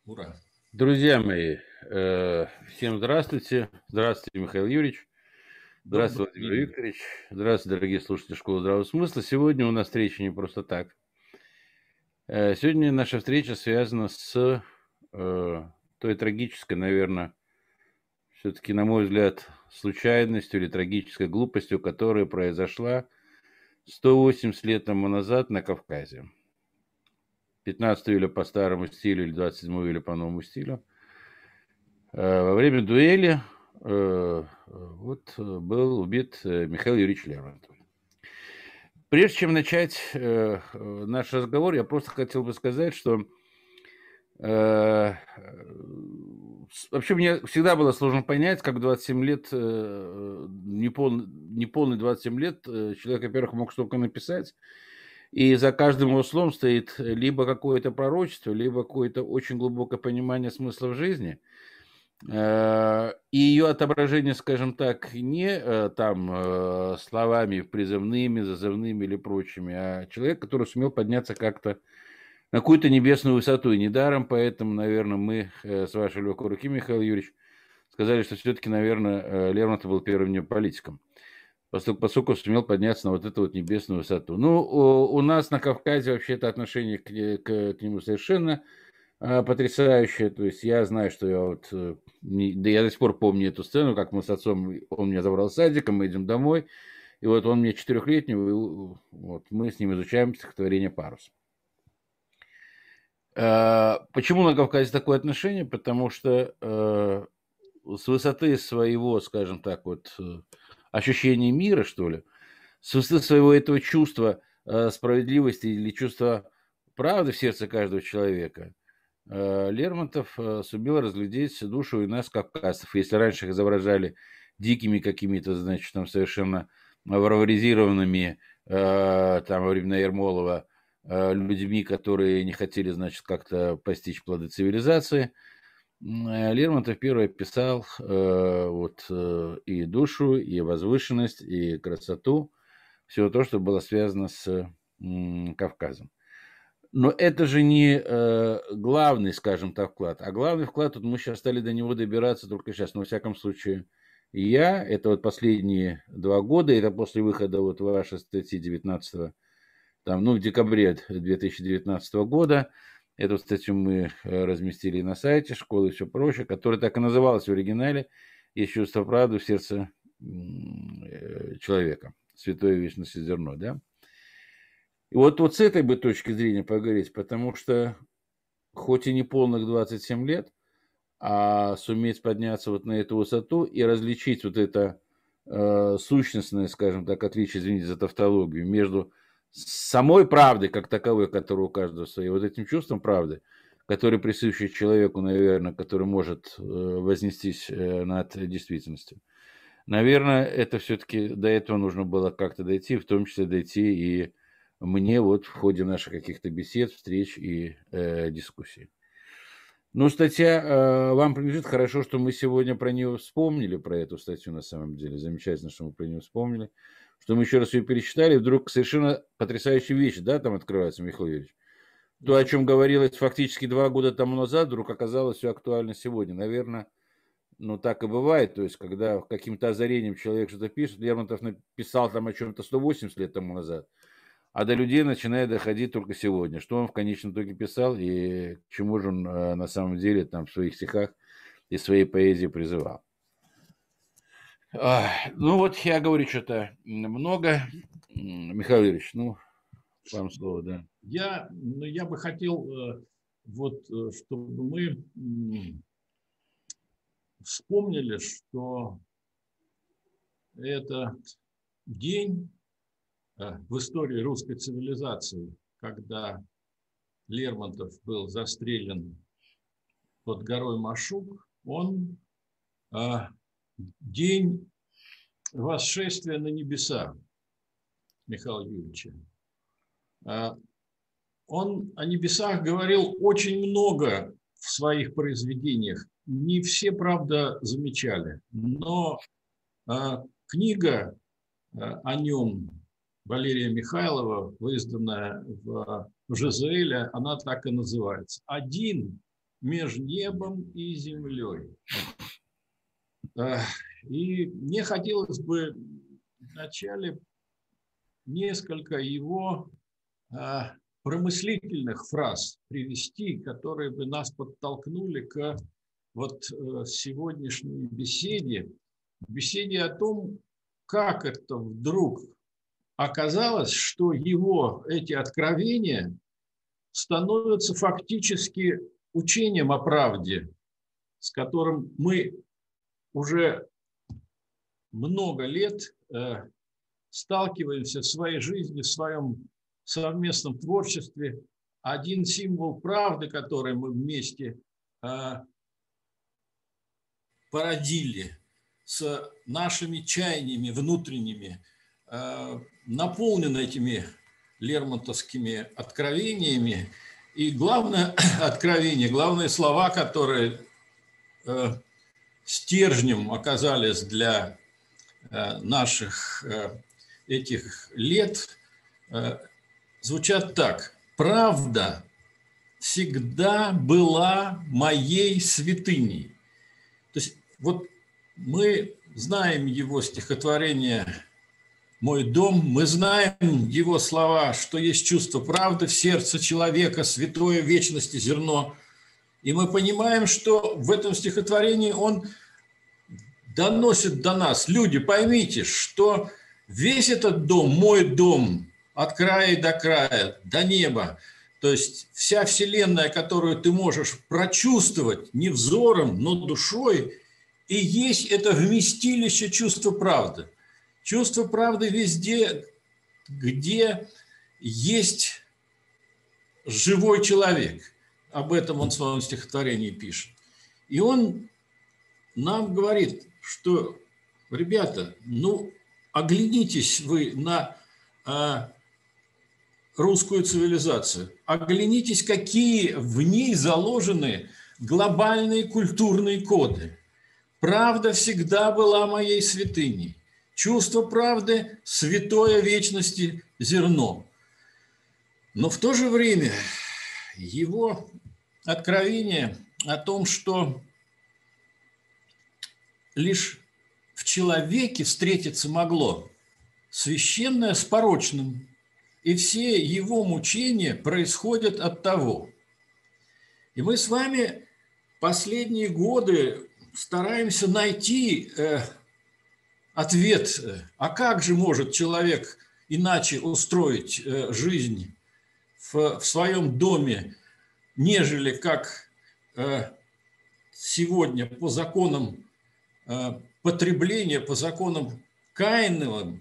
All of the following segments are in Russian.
Ура! Друзья мои, всем здравствуйте. Здравствуйте, Михаил Юрьевич. Добрый Здравствуйте, Владимир день. Викторович. Здравствуйте, дорогие слушатели Школы здравого смысла. Сегодня у нас встреча не просто так. Сегодня наша встреча связана с той трагической, наверное, все-таки, на мой взгляд, случайностью или трагической глупостью, которая произошла 180 лет тому назад на Кавказе. 15 июля по старому стилю или 27 июля по новому стилю. Во время дуэли был убит Михаил Юрьевич Лермонтов. Прежде чем начать наш разговор, я просто хотел бы сказать, что вообще мне всегда было сложно понять, как 27 лет, неполный 27 лет, человек, во-первых, мог столько написать, и за каждым его словом стоит либо какое-то пророчество, либо какое-то очень глубокое понимание смысла в жизни. И ее отображение, скажем так, не словами призывными, зазывными или прочими, а человек, который сумел подняться как-то на какую-то небесную высоту. И недаром, поэтому, наверное, мы с вашей легкой руки, Михаил Юрьевич, сказали, что все-таки, наверное, Лермонтов был первым неополитиком, поскольку сумел подняться на вот эту вот небесную высоту. Ну, у нас на Кавказе вообще это отношение к нему совершенно потрясающее. То есть я знаю, что я вот, да я до сих пор помню эту сцену, как мы с отцом, он меня забрал с садика, мы идем домой, и вот он мне четырехлетнего, и вот мы с ним изучаем стихотворение «Парус». Почему на Кавказе такое отношение? Потому что с высоты своего, скажем так, ощущения мира, что ли, с высоты своего этого чувства справедливости или чувства правды в сердце каждого человека, Лермонтов сумел разглядеть душу и нас, кавказцев. Если раньше их изображали дикими какими-то, значит, там совершенно варваризированными, там, во времена Ермолова, людьми, которые не хотели, значит, как-то постичь плоды цивилизации, Лермонтов первый писал и душу, и возвышенность, и красоту, все то, что было связано с Кавказом. Но это же не главный, скажем так, вклад. А главный вклад, вот мы сейчас стали до него добираться только сейчас. Но, во всяком случае, это вот последние 2 года, это после выхода вот вашей статьи 19 в декабре 2019 года. Эту статью мы разместили на сайте школы и все прочее, которая так и называлась в оригинале «Есть чувство правды в сердце человека. Святое вечное зерно», да? И вот с этой бы точки зрения поговорить, потому что хоть и не полных 27 лет, а суметь подняться вот на эту высоту и различить вот это сущностное, скажем так, отличие, извините за тавтологию, между самой правдой как таковой, которая у каждого своя, вот этим чувством правды, который присущий человеку, наверное, который может вознестись над действительностью. Наверное, это все-таки до этого нужно было как-то дойти, в том числе дойти и мне вот в ходе наших каких-то бесед, встреч и дискуссий. Ну, статья вам принадлежит. Хорошо, что мы сегодня про нее вспомнили, про эту статью на самом деле. Замечательно, что мы про нее вспомнили. Что мы еще раз ее перечитали, и вдруг совершенно потрясающие вещи, да, там открываются, Михаил Юрьевич. То, о Да. чем говорилось фактически 2 года тому назад, вдруг оказалось все актуально сегодня. Наверное, ну, так и бывает. То есть, когда каким-то озарением человек что-то пишет, Лермонтов написал там о чем-то 180 лет тому назад, а до людей начинает доходить только сегодня, что он в конечном итоге писал и к чему же он на самом деле там в своих стихах и своей поэзии призывал. Ну вот я говорю что-то много. Михаил Юрьевич, ну, вам слово, да. Я бы хотел, чтобы мы вспомнили, что это день в истории русской цивилизации, когда Лермонтов был застрелен под горой Машук, он день восшествия на небеса Михаила Юрьевича. Он о небесах говорил очень много в своих произведениях. Не все, правда, замечали. Но книга о нем Валерия Михайлова, изданная в ЖЗЛ, она так и называется. «Один между небом и землей. И мне хотелось бы вначале несколько его промыслительных фраз привести, которые бы нас подтолкнули к вот сегодняшней беседе о том, как это вдруг оказалось, что его эти откровения становятся фактически учением о правде, с которым мы уже много лет сталкиваемся в своей жизни, в своем совместном творчестве. Один символ правды, который мы вместе породили с нашими чаяниями внутренними, наполнен этими лермонтовскими откровениями. И главное откровение, главные слова, которые стержнем оказались для наших этих лет, звучат так. «Правда всегда была моей святыней». То есть вот мы знаем его стихотворение «Мой дом», мы знаем его слова, что есть чувство правды в сердце человека, святое вечности зерно. И мы понимаем, что в этом стихотворении он доносит до нас: люди, поймите, что весь этот дом, мой дом, от края до края, до неба, то есть вся вселенная, которую ты можешь прочувствовать не взором, но душой, и есть это вместилище чувства правды. Чувство правды везде, где есть живой человек. Об этом он в своем стихотворении пишет. И он нам говорит, что, ребята, ну, оглянитесь вы на русскую цивилизацию, оглянитесь, какие в ней заложены глобальные культурные коды. Правда всегда была моей святыней. Чувство правды – святое вечности зерно. Но в то же время его откровение о том, что лишь в человеке встретиться могло священное с порочным, и все его мучения происходят от того. И мы с вами последние годы стараемся найти ответ, а как же может человек иначе устроить жизнь в своем доме, нежели как сегодня по законам потребления, по законам Каиновым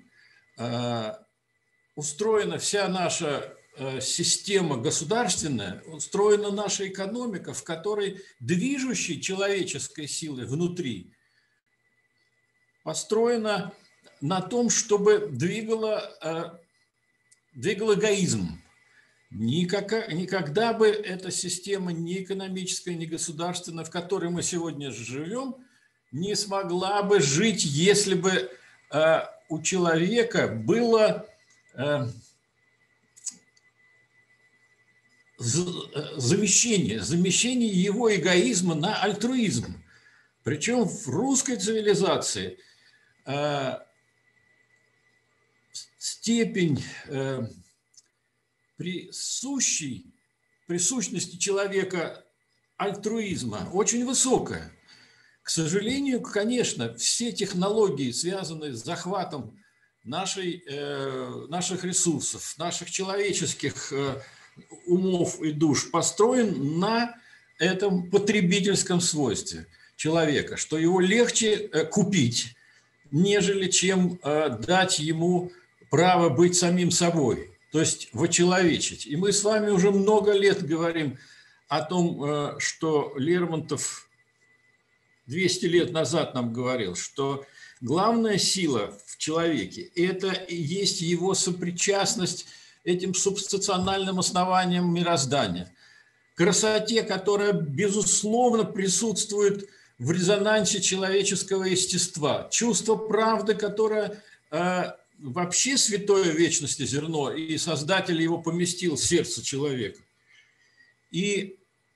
устроена вся наша система государственная, устроена наша экономика, в которой движущей человеческой силой внутри построена на том, чтобы двигал эгоизм. Никогда бы эта система ни экономическая, ни государственная, в которой мы сегодня живем, не смогла бы жить, если бы у человека было замещение его эгоизма на альтруизм. Причем в русской цивилизации степень присущности человека альтруизма очень высокая. К сожалению, конечно, все технологии, связанные с захватом наших ресурсов, наших человеческих умов и душ, построен на этом потребительском свойстве человека, что его легче купить, нежели чем дать ему право быть самим собой, то есть вочеловечить. И мы с вами уже много лет говорим о том, что Лермонтов 200 лет назад нам говорил, что главная сила в человеке – это и есть его сопричастность этим субстанциональным основаниям мироздания, красоте, которая, безусловно, присутствует в резонансе человеческого естества, чувство правды, которое вообще святое вечности зерно, и Создатель его поместил в сердце человека. И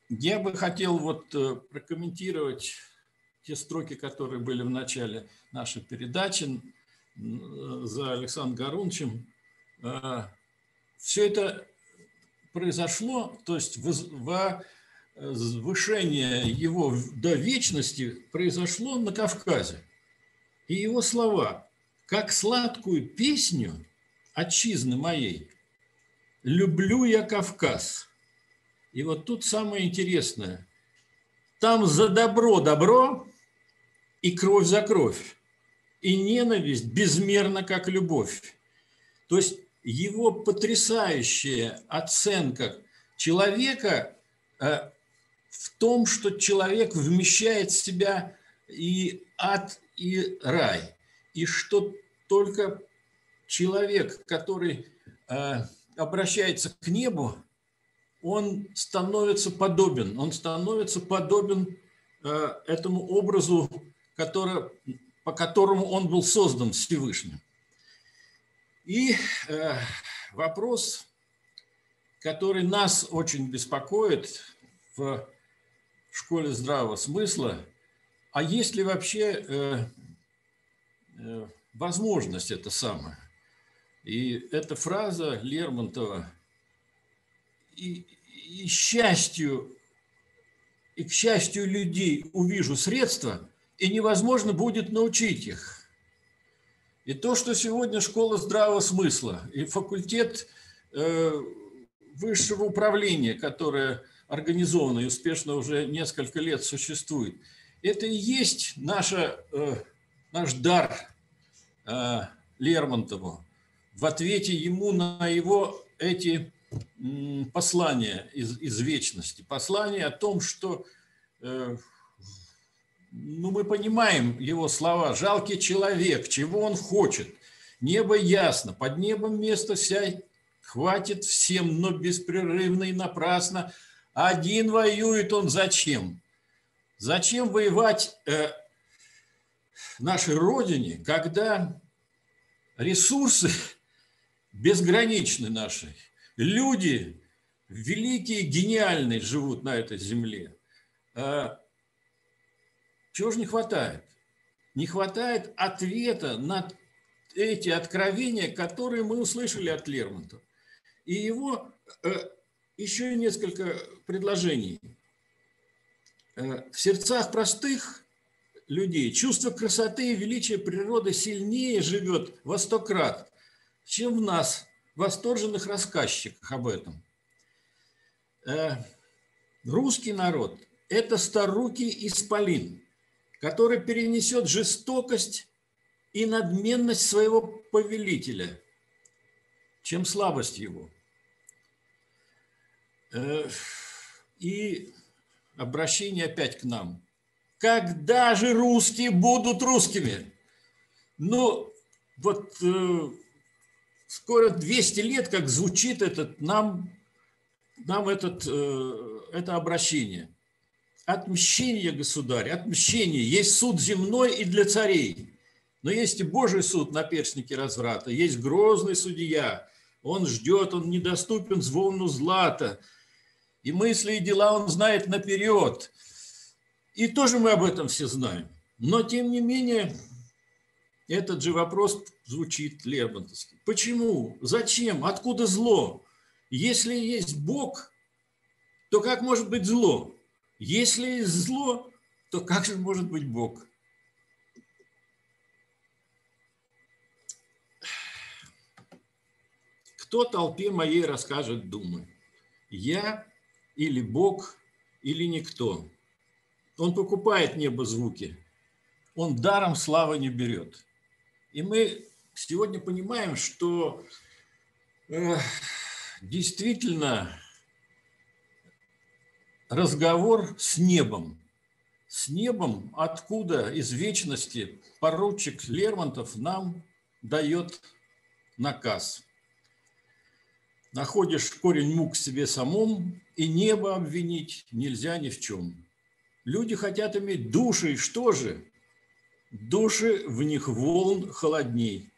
Я бы хотел вот прокомментировать те строки, которые были в начале нашей передачи за Александром Гаруновичем. Все это произошло, то есть возвышение его до вечности произошло на Кавказе. И его слова: «Как сладкую песню отчизны моей люблю я Кавказ». И вот тут самое интересное. Там за добро добро и кровь за кровь, и ненависть безмерна, как любовь. То есть его потрясающая оценка человека в том, что человек вмещает в себя и ад, и рай. И что только человек, который обращается к небу, он становится подобен этому образу, по которому он был создан Всевышним. И вопрос, который нас очень беспокоит в школе здравого смысла: а есть ли вообще возможность это самое? И эта фраза Лермонтова: и к счастью людей увижу средства, и невозможно будет научить их. И то, что сегодня школа здравого смысла и факультет высшего управления, которое организовано и успешно уже несколько лет существует, это и есть наш дар Лермонтову в ответе ему на его эти послания из вечности. Послание о том, что мы понимаем его слова: «Жалкий человек, чего он хочет? Небо ясно, под небом место вся хватит всем, но беспрерывно и напрасно. Один воюет он зачем? Зачем воевать нашей Родине, когда ресурсы безграничны наши? Люди великие, гениальные живут на этой земле. Чего же не хватает? Не хватает ответа на эти откровения, которые мы услышали от Лермонтова. И его еще несколько предложений. В сердцах простых людей чувство красоты и величия природы сильнее живет во 100 крат, чем в нас, восторженных рассказчиках об этом. Русский народ – это старукий исполин, который перенесет жестокость и надменность своего повелителя, чем слабость его. И обращение опять к нам. Когда же русские будут русскими? Ну, вот скоро 200 лет, как звучит это обращение. Отмщение, государь, отмщение. Есть суд земной и для царей. Но есть и Божий суд на перстнике разврата. Есть грозный судья. Он ждет, он недоступен звону злата. И мысли, и дела он знает наперед. И тоже мы об этом все знаем. Но, тем не менее, этот же вопрос звучит лермонтовский. Почему? Зачем? Откуда зло? Если есть Бог, то как может быть зло? Если есть зло, то как же может быть Бог? Кто толпе моей расскажет думы? Я или Бог, или никто? Он покупает небо звуки, он даром славы не берет. И мы сегодня понимаем, что действительно разговор с небом, откуда из вечности поручик Лермонтов нам дает наказ. Находишь корень мук в себе самом, и небо обвинить нельзя ни в чем. Люди хотят иметь души, и что же? Души в них волн холодней.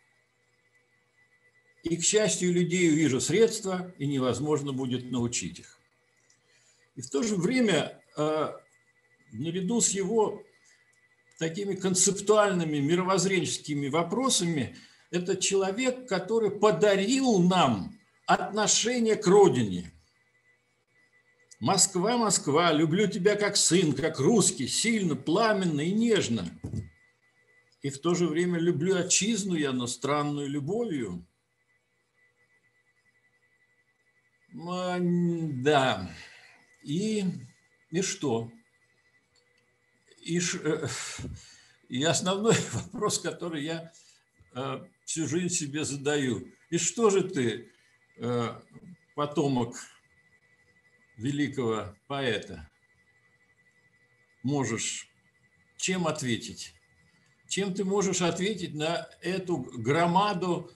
И, к счастью, людей увижу средства, и невозможно будет научить их. И в то же время, наряду с его такими концептуальными мировоззренческими вопросами, это человек, который подарил нам отношение к родине. Москва, Москва, люблю тебя как сын, как русский, сильно, пламенно и нежно. И в то же время люблю отчизну я, но странную любовью. Да. И что? И основной вопрос, который я всю жизнь себе задаю. И что же ты, потомок великого поэта, можешь чем ответить? Чем ты можешь ответить на эту громаду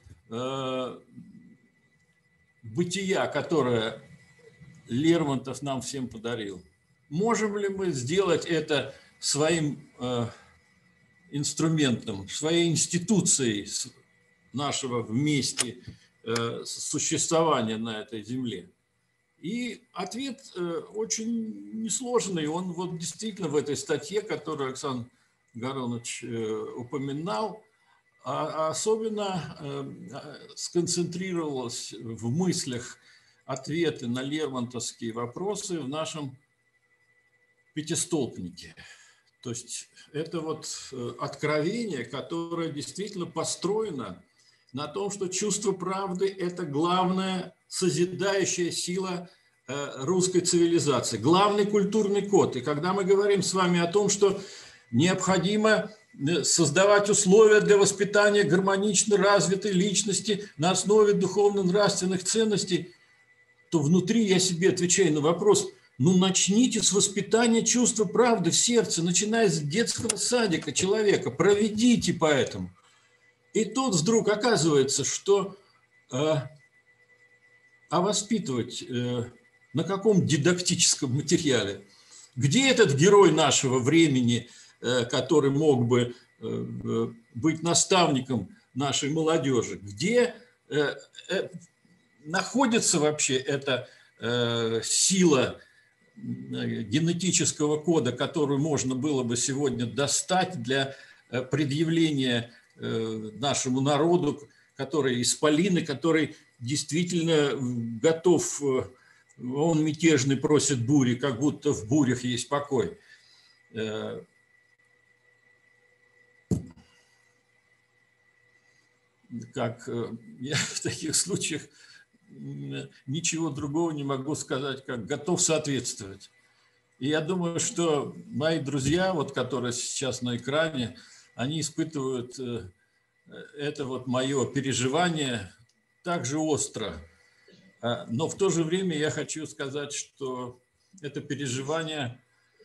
бытия, которое Лермонтов нам всем подарил? Можем ли мы сделать это своим инструментом, своей институцией нашего вместе существования на этой земле? И ответ очень несложный. Он вот действительно в этой статье, которую Александр Гаронович упоминал, особенно сконцентрировалась в мыслях ответы на лермонтовские вопросы в нашем пятистолбнике. То есть это вот откровение, которое действительно построено на том, что чувство правды – это главная созидающая сила русской цивилизации, главный культурный код. И когда мы говорим с вами о том, что необходимо создавать условия для воспитания гармонично развитой личности на основе духовно-нравственных ценностей, то внутри я себе отвечаю на вопрос: ну, начните с воспитания чувства правды в сердце, начиная с детского садика человека, проведите по этому. И тут вдруг оказывается, что воспитывать на каком дидактическом материале? Где этот герой нашего времени, который мог бы быть наставником нашей молодежи? Где находится вообще эта сила генетического кода, которую можно было бы сегодня достать для предъявления нашему народу, который исполины, который действительно готов, он мятежный просит бури, как будто в бурях есть покой. Как я в таких случаях ничего другого не могу сказать, как готов соответствовать. И я думаю, что мои друзья, вот, которые сейчас на экране, они испытывают это вот мое переживание так же остро. Но в то же время я хочу сказать, что это переживание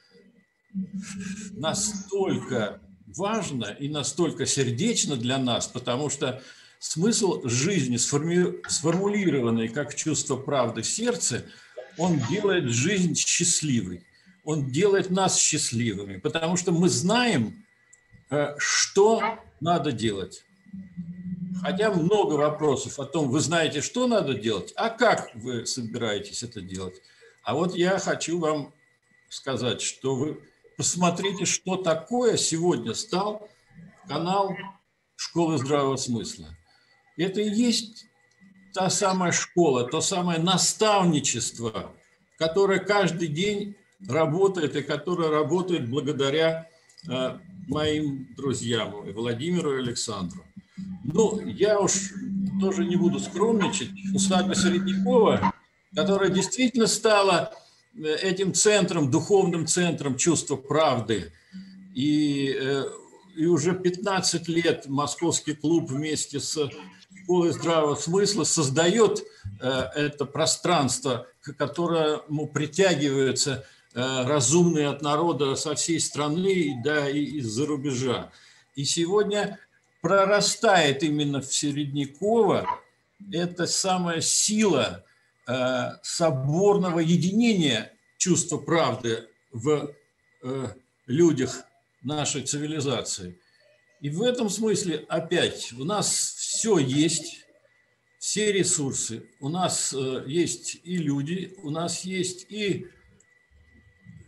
настолько важно и настолько сердечно для нас, потому что смысл жизни, сформулированный как чувство правды в сердце, он делает жизнь счастливой. Он делает нас счастливыми, потому что мы знаем, что надо делать. Хотя много вопросов о том, вы знаете, что надо делать, а как вы собираетесь это делать. А вот я хочу вам сказать, что вы посмотрите, что такое сегодня стал канал «Школы здравого смысла». Это и есть та самая школа, то самое наставничество, которое каждый день работает и которое работает благодаря моим друзьям, и Владимиру, и Александру. Ну, я уж тоже не буду скромничать. Усадьба Середнякова, которая действительно стала этим центром, духовным центром чувства правды. И уже 15 лет Московский клуб вместе с Школой здравого смысла создает это пространство, к которому притягиваются разумные от народа со всей страны, да, и из-за рубежа. И сегодня прорастает именно в Середняково эта самая сила соборного единения чувства правды в людях нашей цивилизации. И в этом смысле опять у нас все есть, все ресурсы. У нас есть и люди, у нас есть и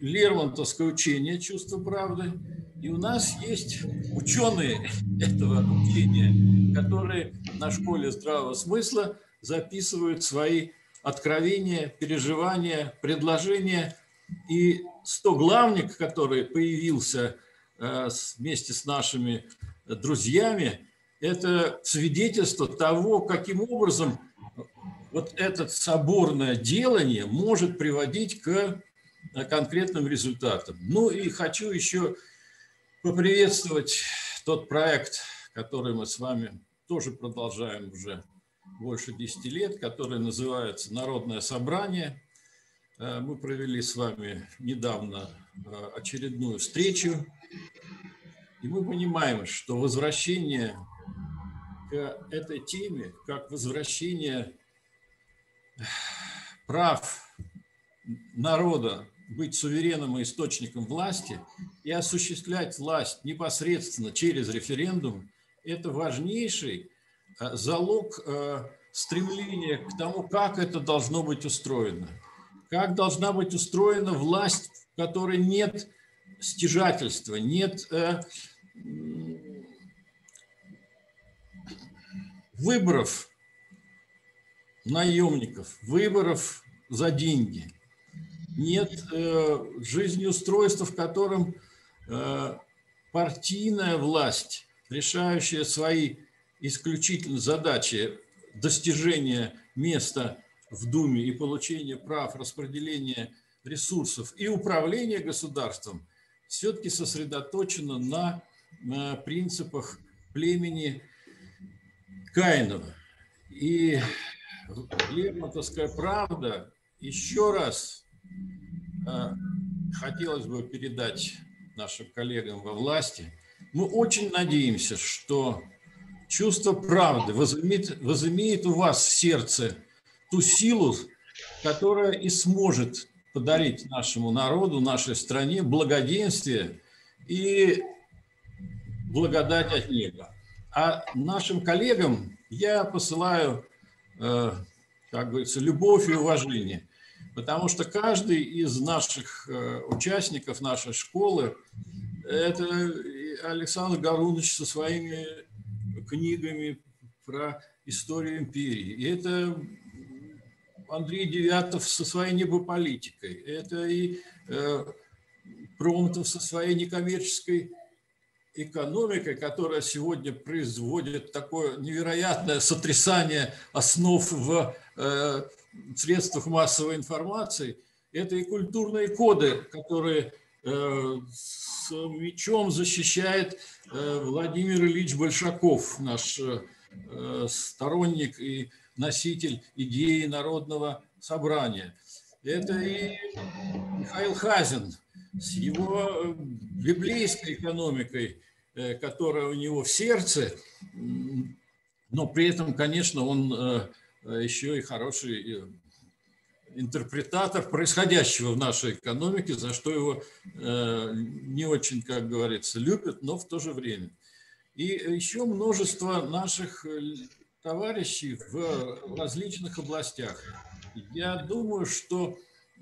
лермонтовское учение «Чувство правды», и у нас есть ученые этого учения, которые на школе здравого смысла записывают свои откровения, переживания, предложения. И стоглавник, который появился вместе с нашими друзьями, это свидетельство того, каким образом вот это соборное делание может приводить к конкретным результатам. Ну и хочу еще поприветствовать тот проект, который мы с вами тоже продолжаем уже больше 10 лет, который называется «Народное собрание». Мы провели с вами недавно очередную встречу, и мы понимаем, что возвращение к этой теме, как возвращение прав народа быть суверенным и источником власти и осуществлять власть непосредственно через референдум, это важнейший залог стремления к тому, как это должно быть устроено. Как должна быть устроена власть, в которой нет стяжательства, нет выборов наемников, выборов за деньги. Нет жизнеустройства, в котором партийная власть, решающая свои исключительно задачи достижения места в Думе и получения прав, распределения ресурсов и управления государством, все-таки сосредоточена на принципах племени Каинова. И лермонтовская правда еще раз хотелось бы передать нашим коллегам во власти. Мы очень надеемся, что чувство правды возымеет у вас в сердце ту силу, которая и сможет подарить нашему народу, нашей стране благоденствие и благодать от неба. А нашим коллегам я посылаю, как говорится, любовь и уважение, потому что каждый из наших участников нашей школы – это Александр Гарунович со своими книгами про историю империи, и это Андрей Девятов со своей небополитикой, это и Промтов со своей некоммерческой экономикой, которая сегодня производит такое невероятное сотрясание основ в средствах массовой информации. Это и культурные коды, которые с мечом защищает Владимир Ильич Большаков, наш сторонник и носитель идеи народного собрания. Это и Михаил Хазин с его библейской экономикой, которая у него в сердце, но при этом, конечно, он еще и хороший интерпретатор происходящего в нашей экономике, за что его не очень, как говорится, любят, но в то же время. И еще множество наших товарищей в различных областях. Я думаю, что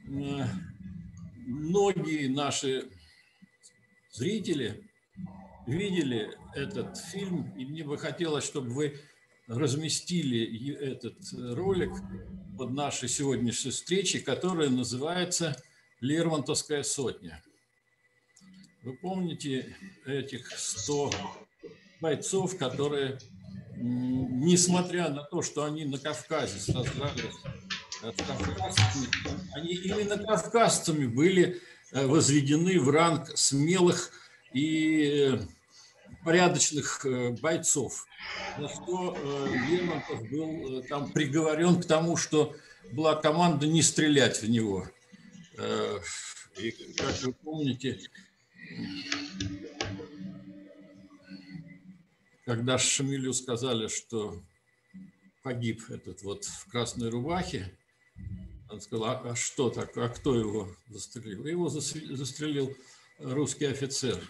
многие наши зрители видели этот фильм, и мне бы хотелось, чтобы вы разместили этот ролик под нашей сегодняшней встречей, которая называется «Лермонтовская сотня». Вы помните этих 100 бойцов, которые, несмотря на то, что они на Кавказе сражались с кавказцами, они именно кавказцами были возведены в ранг смелых и порядочных бойцов, за что Лермонтов был там приговорен к тому, что была команда не стрелять в него. И, как вы помните, когда Шамилю сказали, что погиб этот вот в красной рубахе, он сказал, а что так, а кто его застрелил? Его застрелил русский офицер.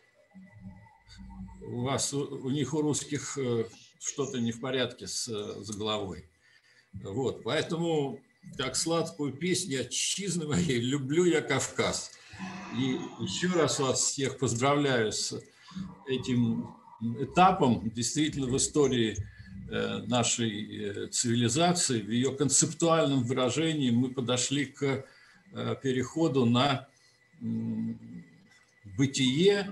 У них, у русских, что-то не в порядке с головой. Вот, поэтому как сладкую песню отчизны моей «Люблю я Кавказ». И еще раз вас всех поздравляю с этим этапом действительно в истории нашей цивилизации, в ее концептуальном выражении мы подошли к переходу на бытие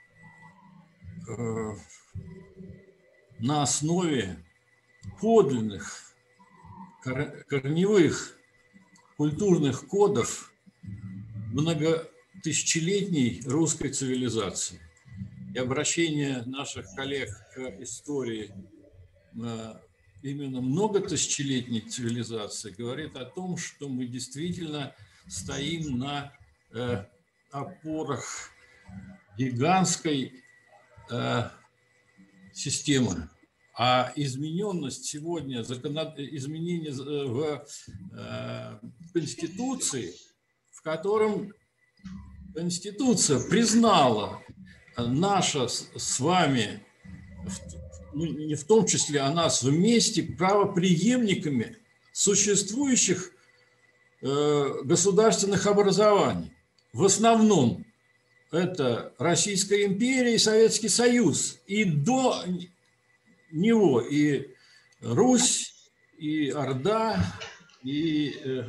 на основе подлинных, корневых культурных кодов многотысячелетней русской цивилизации. И обращение наших коллег к истории именно многотысячелетней цивилизации говорит о том, что мы действительно стоим на опорах гигантской системы. А измененность сегодня, изменение в Конституции, в котором Конституция признала наше с вами, ну, не в том числе, а нас вместе правопреемниками существующих государственных образований. В основном это Российская империя и Советский Союз. И до него и Русь, и Орда, и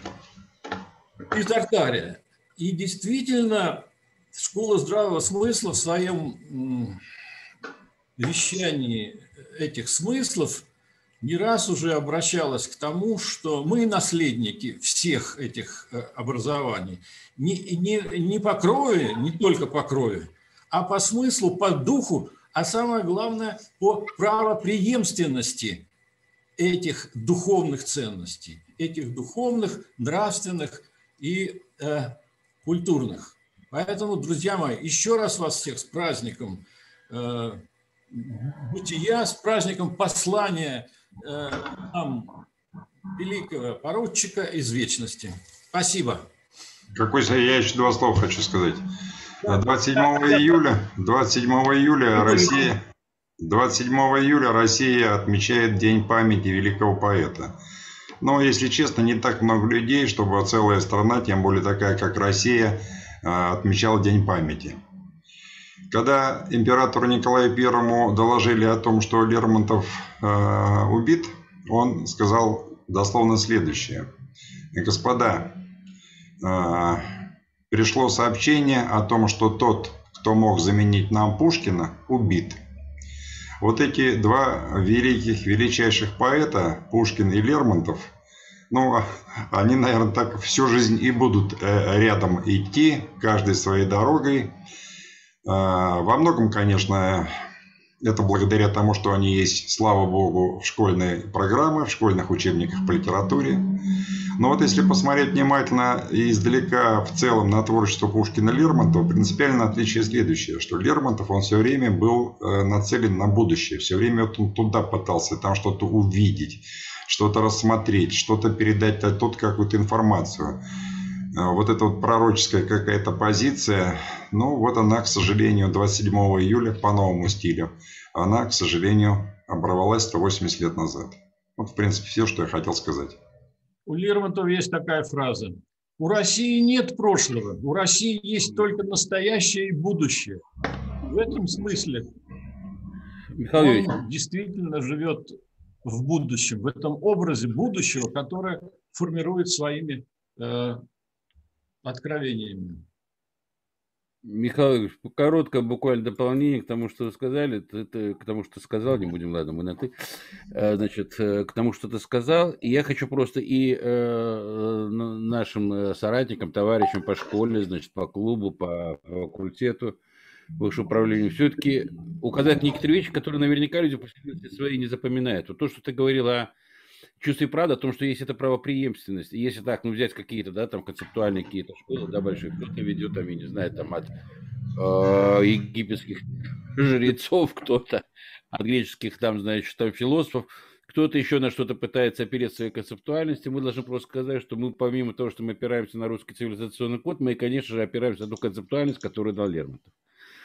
Тартария. И действительно, школа здравого смысла в своем вещании этих смыслов не раз уже обращалась к тому, что мы наследники всех этих образований. Не по крови, не только по крови, а по смыслу, по духу, а самое главное, по правопреемственности этих духовных ценностей, этих духовных, нравственных и культурных. Поэтому, друзья мои, еще раз вас всех с праздником бытия, с праздником послания нам великого поручика из вечности. Спасибо. Я еще два слова хочу сказать. 27 июля Россия отмечает День памяти великого поэта. Но, если честно, не так много людей, чтобы целая страна, тем более такая, как Россия, отмечала День памяти. Когда императору Николаю I доложили о том, что Лермонтов убит, он сказал дословно следующее. Господа, пришло сообщение о том, что тот, кто мог заменить нам Пушкина, убит. Вот эти два величайших поэта, Пушкин и Лермонтов, ну, они, наверное, так всю жизнь и будут рядом идти, каждой своей дорогой. Во многом, конечно, это благодаря тому, что они есть, слава богу, в школьной программе, в школьных учебниках по литературе. Но вот если посмотреть внимательно и издалека в целом на творчество Пушкина и Лермонтова, принципиальное отличие следующее, что Лермонтов, он все время был нацелен на будущее, все время он туда пытался там что-то увидеть, что-то рассмотреть, что-то передать тут какую-то информацию. Вот эта вот пророческая какая-то позиция, ну вот она, к сожалению, 27 июля по новому стилю, она, к сожалению, оборвалась 180 лет назад. Вот, в принципе, все, что я хотел сказать. У Лермонтова есть такая фраза. У России нет прошлого, у России есть только настоящее и будущее. В этом смысле он действительно живет в будущем, в этом образе будущего, которое формирует своими откровениями. Михаил, короткое буквально дополнение к тому, что вы сказали, к тому, что сказал, не будем, ладно, мы на «ты», значит, к тому, что ты сказал. И я хочу просто и нашим соратникам, товарищам по школе, значит, по клубу, по факультету, высшему управлению, все-таки указать некоторые вещи, которые наверняка люди после своей не запоминают. Вот то, что ты говорил о чувстве правды, о том, что есть эта правопреемственность. И если так, ну, взять какие-то, да, там, концептуальные какие-то школы, да, большие, кто-то ведет, там, я не знаю, там, от египетских жрецов, кто-то от греческих, там, значит, там, философов, кто-то еще на что-то пытается опереться своей концептуальности. Мы должны просто сказать, что мы, помимо того, что мы опираемся на русский цивилизационный код, мы, конечно же, опираемся на ту концептуальность, которую дал Лермонтов.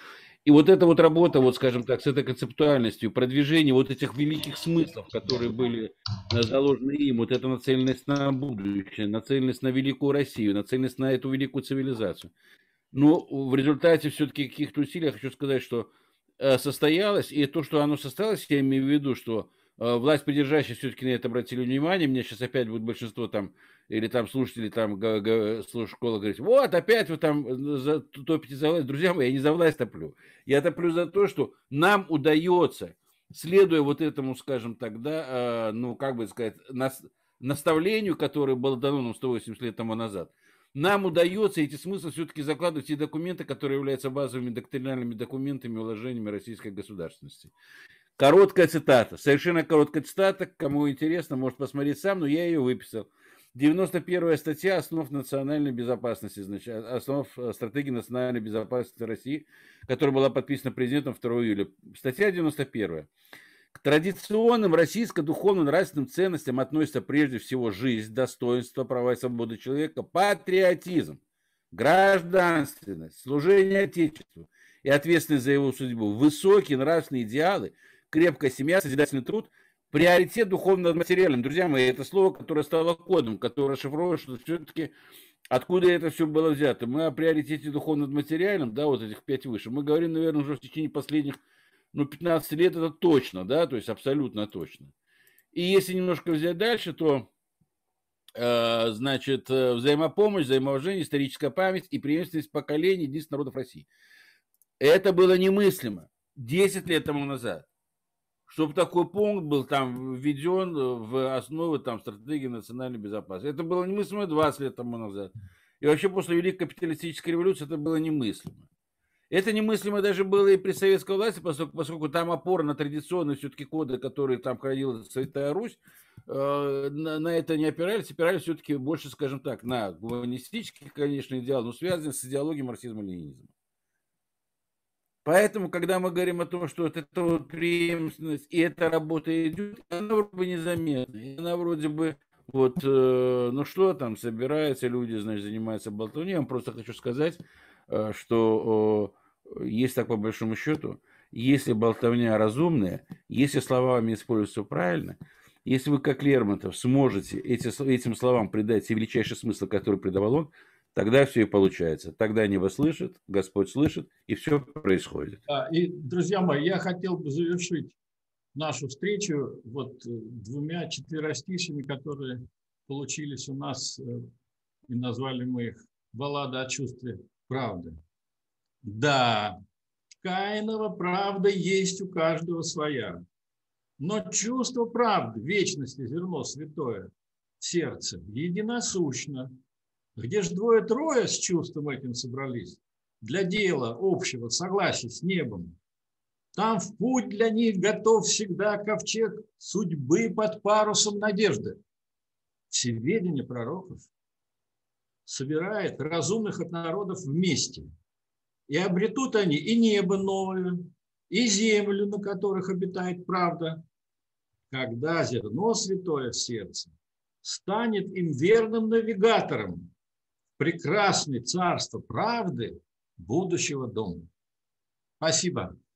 И вот эта вот работа, вот скажем так, с этой концептуальностью, продвижение вот этих великих смыслов, которые были заложены им, вот эта нацеленность на будущее, нацеленность на великую Россию, нацеленность на эту великую цивилизацию. Но в результате все-таки каких-то усилий я хочу сказать, что состоялось, и то, что оно состоялось, я имею в виду, что власть придержащие все-таки на это обратили внимание. Мне сейчас опять будет большинство там, или там слушатели там школы говорить, вот опять вы там топите за власть. Друзья мои, я не за власть топлю. Я топлю за то, что нам удается, следуя вот этому, скажем так, да, ну, как бы сказать, наставлению, которое было дано нам 180 лет тому назад, нам удается эти смыслы все-таки закладывать в те документы, которые являются базовыми доктринальными документами, уложениями российской государственности. Короткая цитата, совершенно короткая цитата, кому интересно, может посмотреть сам, но я ее выписал. 91-я статья «Основ национальной безопасности», значит, «Основ стратегии национальной безопасности России», которая была подписана президентом 2 июля. Статья 91. К традиционным российско-духовно-нравственным ценностям относятся прежде всего жизнь, достоинство, права и свободы человека, патриотизм, гражданственность, служение Отечеству и ответственность за его судьбу, высокие нравственные идеалы, крепкая семья, созидательный труд, приоритет духовно над материальным. Друзья мои, это слово, которое стало кодом, которое расшифровывает, что все-таки откуда это все было взято. Мы о приоритете духовно над материальным, да, вот этих 5 выше, мы говорим, наверное, уже в течение последних 15 лет, это точно, да, то есть абсолютно точно. И если немножко взять дальше, то, значит, взаимопомощь, взаимоуважение, историческая память и преемственность поколений единства народов России. Это было немыслимо 10 лет тому назад. Чтобы такой пункт был там введен в основы там, стратегии национальной безопасности. Это было немыслимо 20 лет тому назад. И вообще после Великой капиталистической революции это было немыслимо. Это немыслимо даже было и при советской власти, поскольку там опора на традиционные все-таки коды, которые там хранила Святая Русь, на это не опирались все-таки больше, скажем так, на гуманистический, конечно, идеал, но связанный с идеологией марксизма-ленинизма. Поэтому, когда мы говорим о том, что вот эта вот преемственность и эта работа идет, она вроде бы незаметна. Она вроде бы, вот, ну что там, собираются люди, значит, занимаются болтовней. Я вам просто хочу сказать, что есть так по большому счету, если болтовня разумная, если словами используются правильно, если вы, как Лермонтов, сможете этим словам придать все величайший смысл, который придавал он, тогда все и получается. Тогда небо слышит, Господь слышит, и все происходит. И, друзья мои, я хотел бы завершить нашу встречу вот 2 четверостишьями, которые получились у нас, и назвали мы их «Баллада о чувстве правды». Да, Каинова правда есть у каждого своя, но чувство правды, вечности, зерно святое в сердце, единосущно. Где ж 2-3 с чувством этим собрались? Для дела общего, согласия с небом. Там в путь для них готов всегда ковчег судьбы под парусом надежды. Всеведение пророков собирает разумных от народов вместе. И обретут они и небо новое, и землю, на которых обитает правда. Когда зерно святое в сердце станет им верным навигатором, прекрасное царство правды будущего дома. Спасибо.